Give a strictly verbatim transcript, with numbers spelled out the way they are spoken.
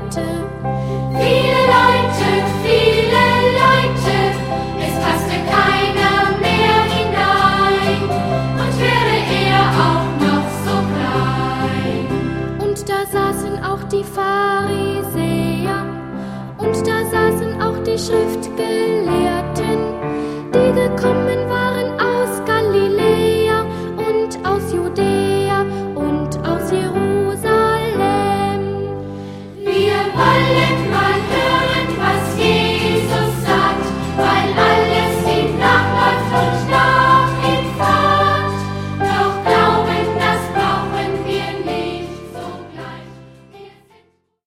Leute, viele Leute, viele Leute, es passte keiner mehr hinein und wäre er auch noch so klein. Und da saßen auch die Pharisäer und da saßen auch die Schriftgelehrten, die gekommen